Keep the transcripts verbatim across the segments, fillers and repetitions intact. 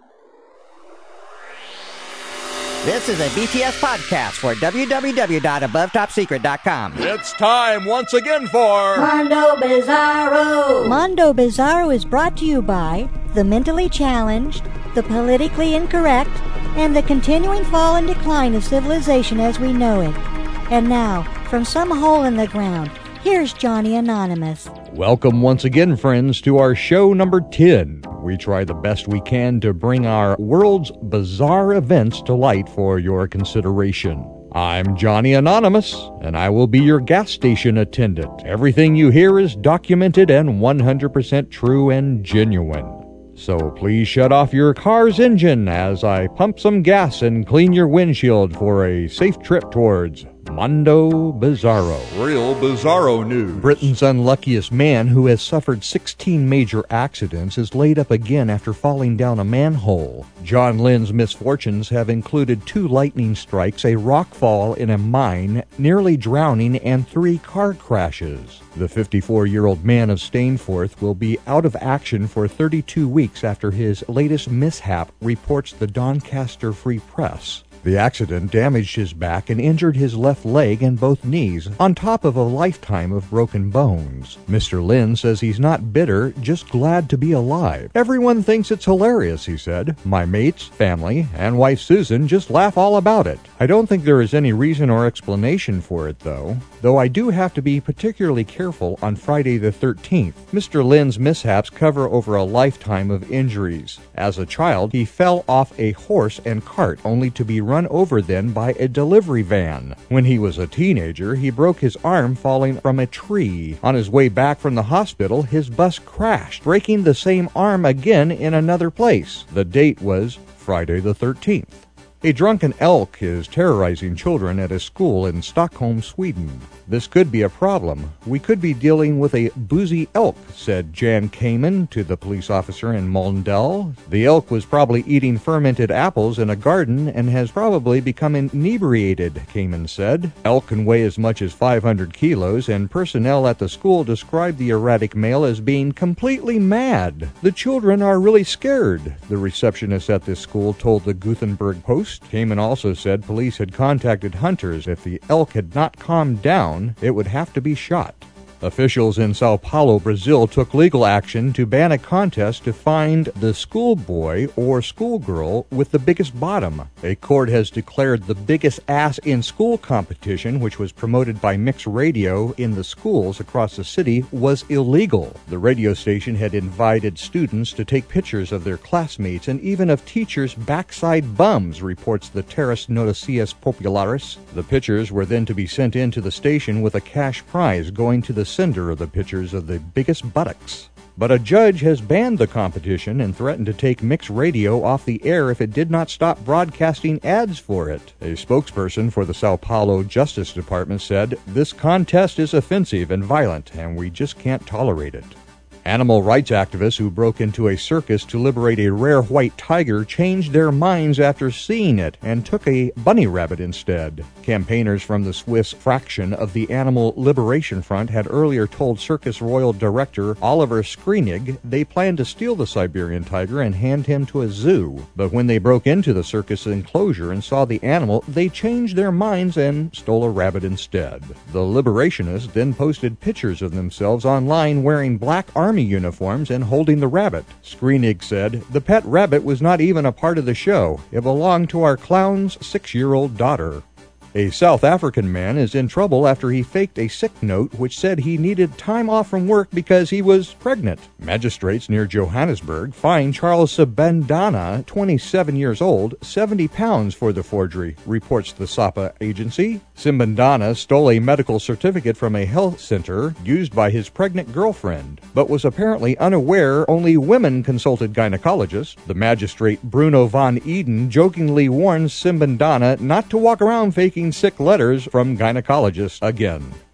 This is a B T S podcast for w w w dot above top secret dot com. It's time once again for Mondo Bizarro. Mondo Bizarro is brought to you by the mentally challenged, the politically incorrect, and the continuing fall and decline of civilization as we know it. And now, from some hole in the ground, here's Johnny Anonymous. Welcome once again, friends, to our show number ten. We try the best we can to bring our world's bizarre events to light for your consideration. I'm Johnny Anonymous, and I will be your gas station attendant. Everything you hear is documented and one hundred percent true and genuine. So please shut off your car's engine as I pump some gas and clean your windshield for a safe trip towards Mondo Bizarro. Real Bizarro news. Britain's unluckiest man, who has suffered sixteen major accidents, is laid up again after falling down a manhole. John Lynn's misfortunes have included two lightning strikes, a rock fall in a mine, nearly drowning, and three car crashes. The fifty-four-year-old man of Stainforth will be out of action for thirty-two weeks after his latest mishap, reports the Doncaster Free Press. The accident damaged his back and injured his left leg and both knees, on top of a lifetime of broken bones. Mister Lynn says he's not bitter, just glad to be alive. Everyone thinks it's hilarious, he said. My mates, family, and wife Susan just laugh all about it. I don't think there is any reason or explanation for it, though. Though I do have to be particularly careful on Friday the thirteenth. Mister Lynn's mishaps cover over a lifetime of injuries. As a child, he fell off a horse and cart, only to be run over then by a delivery van. When he was a teenager, he broke his arm falling from a tree. On his way back from the hospital, his bus crashed, breaking the same arm again in another place. The date was Friday the thirteenth. A drunken elk is terrorizing children at a school in Stockholm, Sweden. This could be a problem. We could be dealing with a boozy elk, said Jan Kamen to the police officer in Mölndal. The elk was probably eating fermented apples in a garden and has probably become inebriated, Kamen said. Elk can weigh as much as five hundred kilos, and personnel at the school described the erratic male as being completely mad. The children are really scared, the receptionist at this school told the Gothenburg Post. Kamen also said police had contacted hunters. If the elk had not calmed down, it would have to be shot. Officials in Sao Paulo, Brazil, took legal action to ban a contest to find the schoolboy or schoolgirl with the biggest bottom. A court has declared the biggest ass in school competition, which was promoted by Mix Radio in the schools across the city, was illegal. The radio station had invited students to take pictures of their classmates and even of teachers' backside bums, reports the Terras Noticias Populares. The pictures were then to be sent in to the station with a cash prize going to the sender of the pictures of the biggest buttocks. But a judge has banned the competition and threatened to take Mix Radio off the air if it did not stop broadcasting ads for it. A spokesperson for the Sao Paulo Justice Department said, "This contest is offensive and violent, and we just can't tolerate it." Animal rights activists who broke into a circus to liberate a rare white tiger changed their minds after seeing it and took a bunny rabbit instead. Campaigners from the Swiss fraction of the Animal Liberation Front had earlier told Circus Royal director Oliver Skrinig they planned to steal the Siberian tiger and hand him to a zoo. But when they broke into the circus enclosure and saw the animal, they changed their minds and stole a rabbit instead. The liberationists then posted pictures of themselves online wearing black army uniforms and holding the rabbit. Skrinig said, "The pet rabbit was not even a part of the show. It belonged to our clown's six-year-old daughter." A South African man is in trouble after he faked a sick note which said he needed time off from work because he was pregnant. Magistrates near Johannesburg fined Charles Simbandana, twenty-seven years old, seventy pounds for the forgery, reports the S A P A agency. Simbandana stole a medical certificate from a health center used by his pregnant girlfriend, but was apparently unaware only women consulted gynecologists. The magistrate Bruno van Eden jokingly warns Simbandana not to walk around faking sick letters from gynecologists again.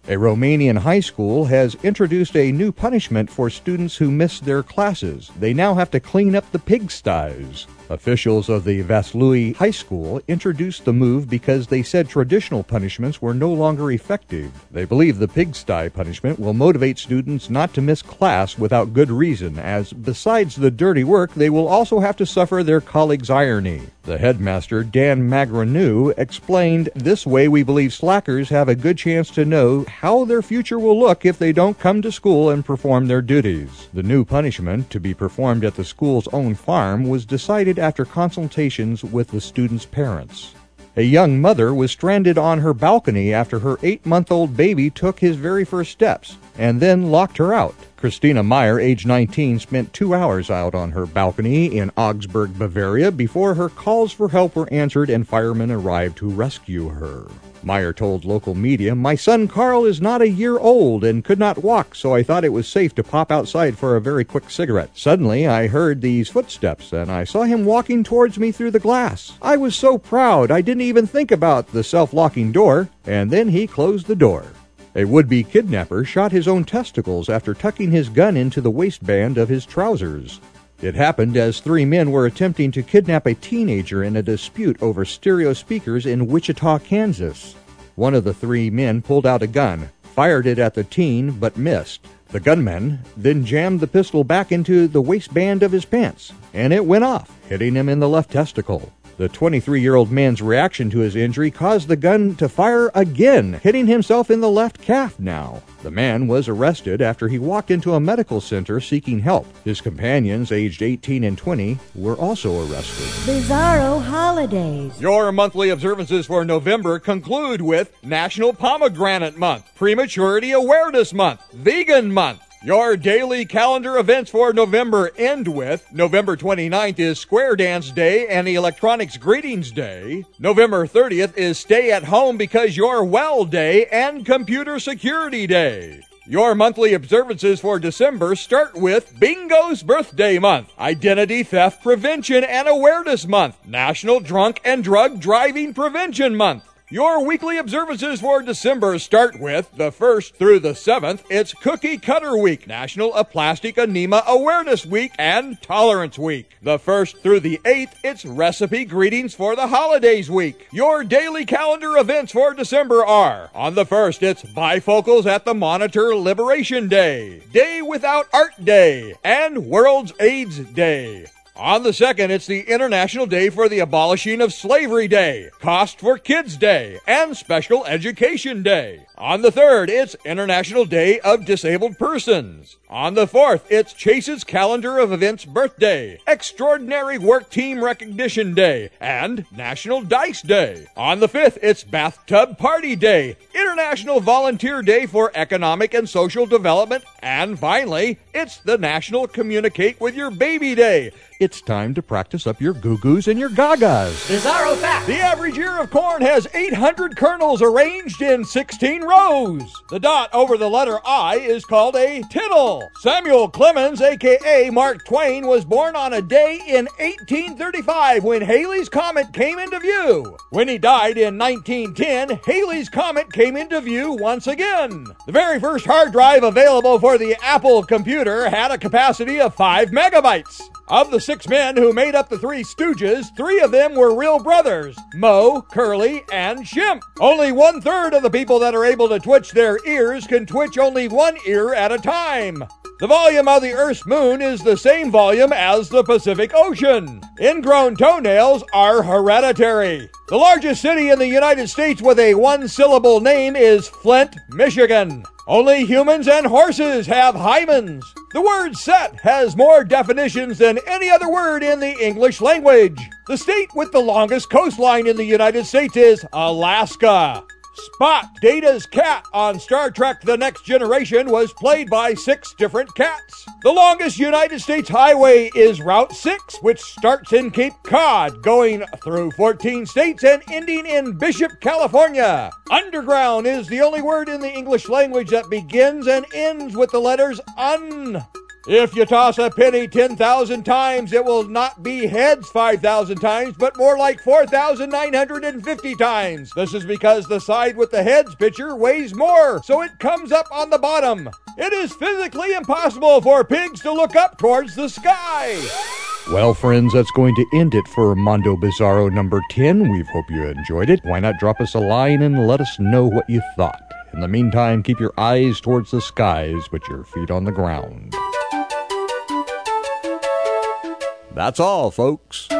A Romanian high school has introduced a new punishment for students who miss their classes. They now have to clean up the pigsties. Officials of the Vaslui High School introduced the move because they said traditional punishments were no longer effective. They believe the pigsty punishment will motivate students not to miss class without good reason, as besides the dirty work, they will also have to suffer their colleagues' irony. The headmaster, Dan Magranou, explained, "This way we believe slackers have a good chance to know how their future will look if they don't come to school and perform their duties." The new punishment, to be performed at the school's own farm, was decided after consultations with the students' parents. A young mother was stranded on her balcony after her eight-month-old baby took his very first steps and then locked her out. Christina Meyer, age nineteen, spent two hours out on her balcony in Augsburg, Bavaria, before her calls for help were answered and firemen arrived to rescue her. Meyer told local media, "My son Carl is not a year old and could not walk, so I thought it was safe to pop outside for a very quick cigarette. Suddenly, I heard these footsteps, and I saw him walking towards me through the glass. I was so proud, I didn't even think about the self-locking door, and then he closed the door." A would-be kidnapper shot his own testicles after tucking his gun into the waistband of his trousers. It happened as three men were attempting to kidnap a teenager in a dispute over stereo speakers in Wichita, Kansas. One of the three men pulled out a gun, fired it at the teen, but missed. The gunman then jammed the pistol back into the waistband of his pants, and it went off, hitting him in the left testicle. The twenty-three-year-old man's reaction to his injury caused the gun to fire again, hitting himself in the left calf now. The man was arrested after he walked into a medical center seeking help. His companions, aged eighteen and twenty, were also arrested. Bizarro Holidays. Your monthly observances for November conclude with National Pomegranate Month, Prematurity Awareness Month, Vegan Month. Your daily calendar events for November end with November twenty-ninth is Square Dance Day and Electronics Greetings Day. November thirtieth is Stay at Home Because You're Well Day and Computer Security Day. Your monthly observances for December start with Bingo's Birthday Month, Identity Theft Prevention and Awareness Month, National Drunk and Drug Driving Prevention Month. Your weekly observances for December start with the first through the seventh. It's Cookie Cutter Week, National Aplastic Anemia Awareness Week, and Tolerance Week. The first through the eighth, it's Recipe Greetings for the Holidays Week. Your daily calendar events for December are: on the first, it's Bifocals at the Monitor Liberation Day, Day Without Art Day, and World's AIDS Day. On the second, it's the International Day for the Abolishing of Slavery Day, Cost for Kids Day, and Special Education Day. On the third, it's International Day of Disabled Persons. On the fourth, it's Chase's Calendar of Events Birthday, Extraordinary Work Team Recognition Day, and National Dice Day. On the fifth, it's Bathtub Party Day, International Volunteer Day for Economic and Social Development, and finally, it's the National Communicate with Your Baby Day. It's time to practice up your goo-goos and your gagas. Bizarro fact. The average ear of corn has eight hundred kernels arranged in sixteen rows. The dot over the letter I is called a tittle. Samuel Clemens, a k a. Mark Twain, was born on a day in eighteen thirty-five when Halley's Comet came into view. When he died in nineteen ten, Halley's Comet came into view once again. The very first hard drive available for the Apple computer had a capacity of five megabytes. Of the six men who made up the Three Stooges, three of them were real brothers, Moe, Curly, and Shemp. Only one-third of the people that are able to twitch their ears can twitch only one ear at a time. The volume of the Earth's moon is the same volume as the Pacific Ocean. Ingrown toenails are hereditary. The largest city in the United States with a one-syllable name is Flint, Michigan. Only humans and horses have hymens. The word set has more definitions than any other word in the English language. The state with the longest coastline in the United States is Alaska. Spot, Data's cat on Star Trek The Next Generation, was played by six different cats. The longest United States highway is Route six, which starts in Cape Cod, going through fourteen states and ending in Bishop, California. Underground is the only word in the English language that begins and ends with the letters un. If you toss a penny ten thousand times, it will not be heads five thousand times, but more like four thousand nine hundred fifty times. This is because the side with the heads picture weighs more, so it comes up on the bottom. It is physically impossible for pigs to look up towards the sky. Well, friends, that's going to end it for Mondo Bizarro number ten. We hope you enjoyed it. Why not drop us a line and let us know what you thought? In the meantime, keep your eyes towards the skies, but your feet on the ground. That's all, folks.